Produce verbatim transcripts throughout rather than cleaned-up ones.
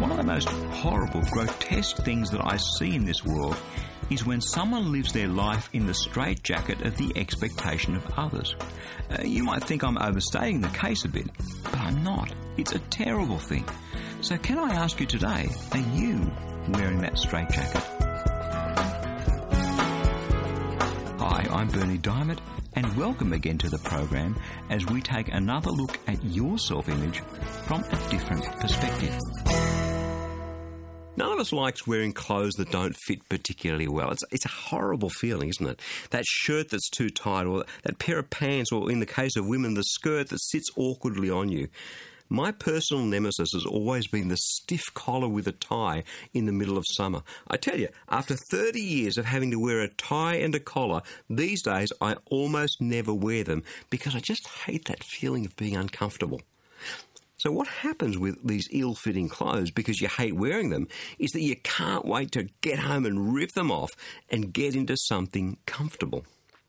One of the most horrible, grotesque things that I see in this world is when someone lives their life in the straitjacket of the expectation of others. Uh, you might think I'm overstating the case a bit, but I'm not. It's a terrible thing. So can I ask you today, are you wearing that straitjacket? Hi, I'm Bernie Diamond, and welcome again to the program as we take another look at your self-image from a different perspective. None of us likes wearing clothes that don't fit particularly well. It's, it's a horrible feeling, isn't it? That shirt that's too tight, or that pair of pants, or in the case of women, the skirt that sits awkwardly on you. My personal nemesis has always been the stiff collar with a tie in the middle of summer. I tell you, after thirty years of having to wear a tie and a collar, these days I almost never wear them because I just hate that feeling of being uncomfortable. So what happens with these ill-fitting clothes, because you hate wearing them, is that you can't wait to get home and rip them off and get into something comfortable.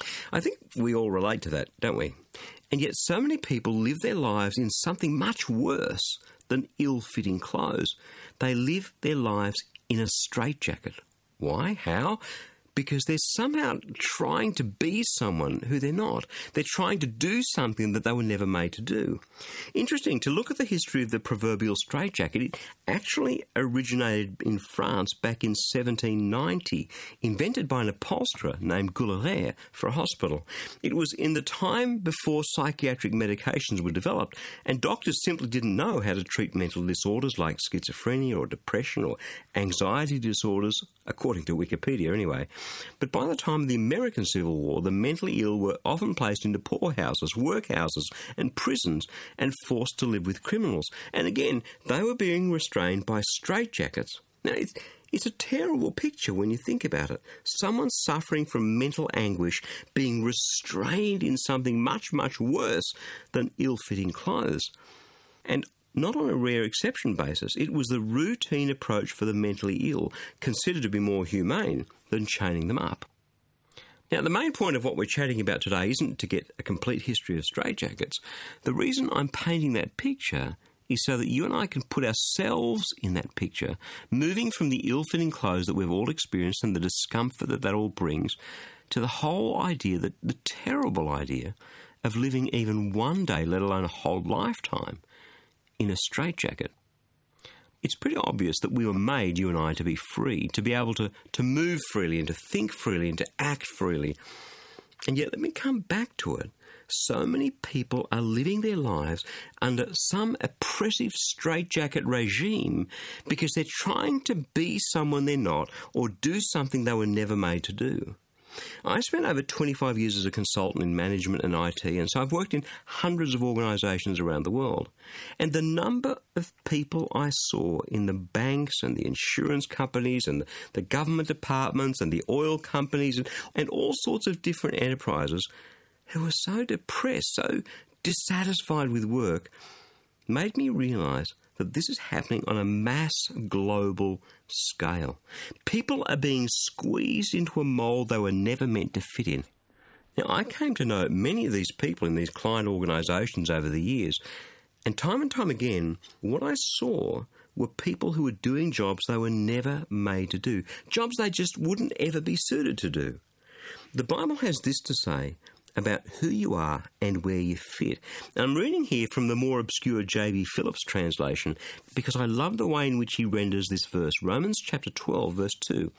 I think we all relate to that, don't we? And yet so many people live their lives in something much worse than ill-fitting clothes. They live their lives in a straitjacket. Why? How? Because they're somehow trying to be someone who they're not. They're trying to do something that they were never made to do. Interesting, to look at the history of the proverbial straitjacket, it actually originated in France back in seventeen ninety, invented by an upholsterer named Goulet for a hospital. It was in the time before psychiatric medications were developed, and doctors simply didn't know how to treat mental disorders like schizophrenia or depression or anxiety disorders, according to Wikipedia anyway. But by the time of the American Civil War, the mentally ill were often placed into poorhouses, workhouses and prisons and forced to live with criminals. And again, they were being restrained by straitjackets. Now, it's, it's a terrible picture when you think about it. Someone suffering from mental anguish being restrained in something much, much worse than ill-fitting clothes. And not on a rare exception basis, it was the routine approach for the mentally ill, considered to be more humane than chaining them up. Now, the main point of what we're chatting about today isn't to get a complete history of straitjackets. The reason I'm painting that picture is so that you and I can put ourselves in that picture, moving from the ill-fitting clothes that we've all experienced and the discomfort that that all brings, to the whole idea, that the terrible idea of living even one day, let alone a whole lifetime, in a straitjacket. It's pretty obvious that we were made, you and I, to be free, to be able to, to move freely and to think freely and to act freely. And yet, let me come back to it. So many people are living their lives under some oppressive straitjacket regime because they're trying to be someone they're not or do something they were never made to do. I spent over twenty-five years as a consultant in management and I T, and so I've worked in hundreds of organisations around the world. And the number of people I saw in the banks and the insurance companies and the, the government departments and the oil companies and, and all sorts of different enterprises who were so depressed, so dissatisfied with work, made me realise that this is happening on a mass global scale. People are being squeezed into a mould they were never meant to fit in. Now, I came to know many of these people in these client organisations over the years, and time and time again, what I saw were people who were doing jobs they were never made to do, jobs they just wouldn't ever be suited to do. The Bible has this to say about who you are and where you fit. And I'm reading here from the more obscure J B Phillips translation because I love the way in which he renders this verse. Romans chapter twelve, verse two.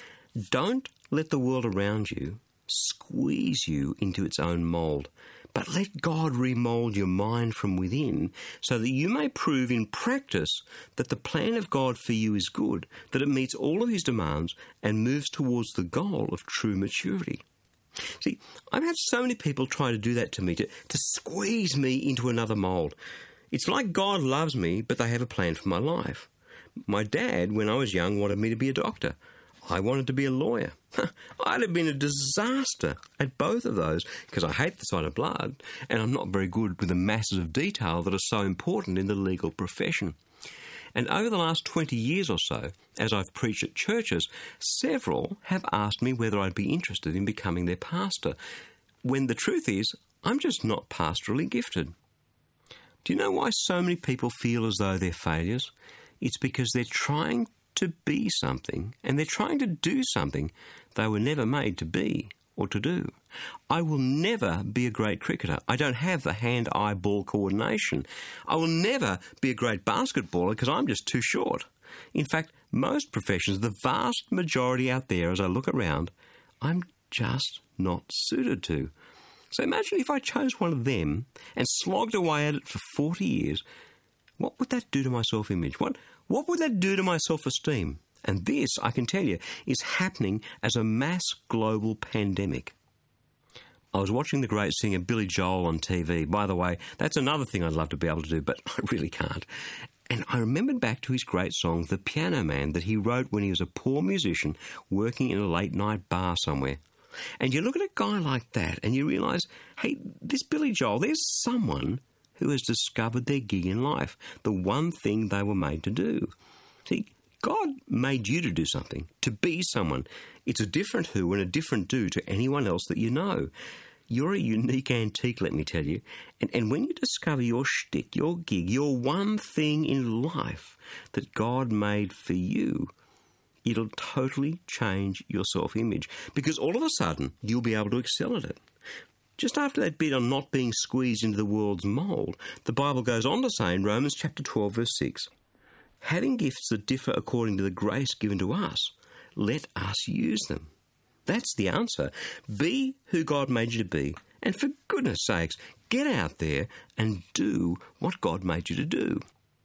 Don't let the world around you squeeze you into its own mould, but let God remould your mind from within so that you may prove in practice that the plan of God for you is good, that it meets all of his demands and moves towards the goal of true maturity. See, I've had so many people try to do that to me, to, to squeeze me into another mould. It's like God loves me, but they have a plan for my life. My dad, when I was young, wanted me to be a doctor. I wanted to be a lawyer. I'd have been a disaster at both of those because I hate the sight of blood and I'm not very good with the masses of detail that are so important in the legal profession. And over the last twenty years or so, as I've preached at churches, several have asked me whether I'd be interested in becoming their pastor, when the truth is, I'm just not pastorally gifted. Do you know why so many people feel as though they're failures? it's because they're trying to be something, and they're trying to do something they were never made to be or to do. I will never be a great cricketer. I don't have the hand-eye ball coordination. I will never be a great basketballer because I'm just too short. In fact, most professions, the vast majority out there as I look around, I'm just not suited to. So imagine if I chose one of them and slogged away at it for forty years, what would that do to my self-image? What, what would that do to my self-esteem? And this, I can tell you, is happening as a mass global pandemic. I was watching the great singer Billy Joel on T V. By the way, that's another thing I'd love to be able to do, but I really can't. And I remembered back to his great song, The Piano Man, that he wrote when he was a poor musician working in a late-night bar somewhere. And you look at a guy like that and you realise, hey, this Billy Joel, there's someone who has discovered their gig in life, the one thing they were made to do. See, God made you to do something, to be someone. It's a different who and a different do to anyone else that you know. You're a unique antique, let me tell you. And, and when you discover your shtick, your gig, your one thing in life that God made for you, it'll totally change your self-image, because all of a sudden you'll be able to excel at it. Just after that bit on not being squeezed into the world's mould, the Bible goes on to say in Romans chapter twelve, verse six, having gifts that differ according to the grace given to us, let us use them. That's the answer. Be who God made you to be, and for goodness sakes, get out there and do what God made you to do.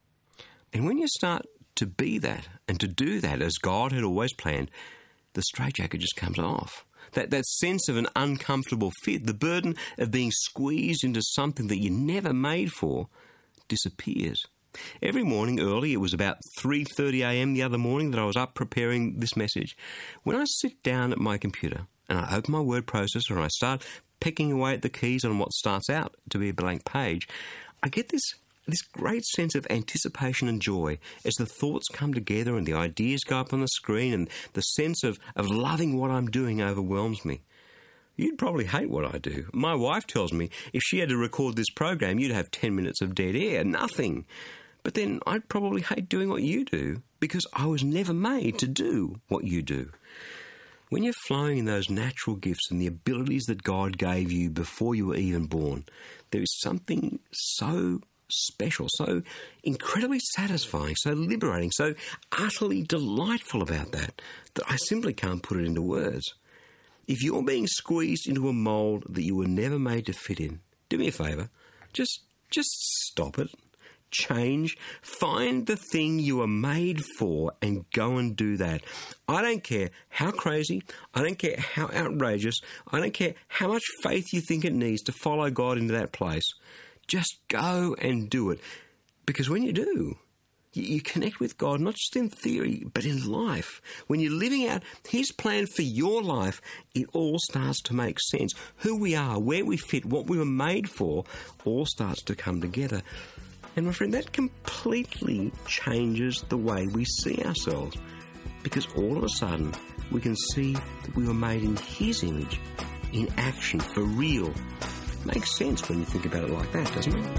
And when you start to be that and to do that as God had always planned, the straitjacket just comes off. That, that sense of an uncomfortable fit, the burden of being squeezed into something that you never made for, disappears. Every morning early, it was about three thirty a m the other morning that I was up preparing this message. When I sit down at my computer and I open my word processor and I start pecking away at the keys on what starts out to be a blank page, I get this this great sense of anticipation and joy as the thoughts come together and the ideas go up on the screen, and the sense of, of loving what I'm doing overwhelms me. You'd probably hate what I do. My wife tells me if she had to record this program, you'd have ten minutes of dead air, nothing. But then I'd probably hate doing what you do because I was never made to do what you do. When you're flowing in those natural gifts and the abilities that God gave you before you were even born, there is something so special, so incredibly satisfying, so liberating, so utterly delightful about that, that I simply can't put it into words. If you're being squeezed into a mould that you were never made to fit in, do me a favour, just just stop it. Change, find the thing you were made for and go and do that. I don't care how crazy, I don't care how outrageous, I don't care how much faith you think it needs to follow God into that place. Just go and do it. Because when you do, you, you connect with God, not just in theory, but in life. When you're living out His plan for your life, it all starts to make sense. Who we are, where we fit, what we were made for, all starts to come together. And my friend, that completely changes the way we see ourselves, because all of a sudden we can see that we were made in His image, in action, for real. It makes sense when you think about it like that, doesn't it?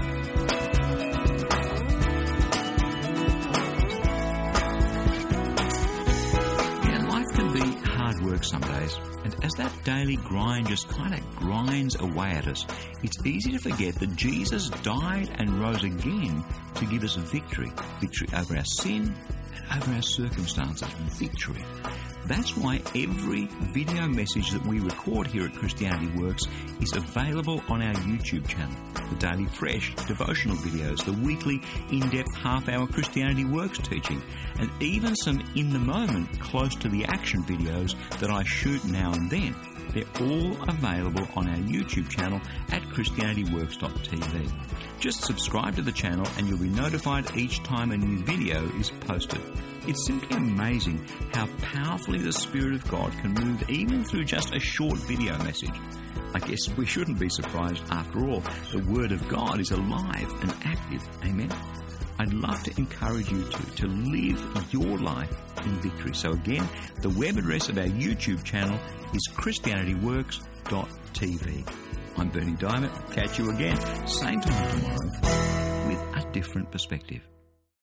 Yeah, life can be hard work some days, and as that daily grind just kind of grinds away at us, it's easy to forget that Jesus died and rose again to give us victory. Victory over our sin and over our circumstances. Victory. That's why every video message that we record here at Christianity Works is available on our YouTube channel. The daily fresh devotional videos, the weekly in-depth half-hour Christianity Works teaching, and even some in-the-moment, close to the action videos that I shoot now and then. They're all available on our YouTube channel at christianity works dot t v. Just subscribe to the channel and you'll be notified each time a new video is posted. It's simply amazing how powerfully the Spirit of God can move even through just a short video message. I guess we shouldn't be surprised after all. The Word of God is alive and active. Amen? I'd love to encourage you to, to live your life in victory. So again, the web address of our YouTube channel is christianity works dot t v. I'm Berni Dymet. Catch you again, same time tomorrow, with a different perspective.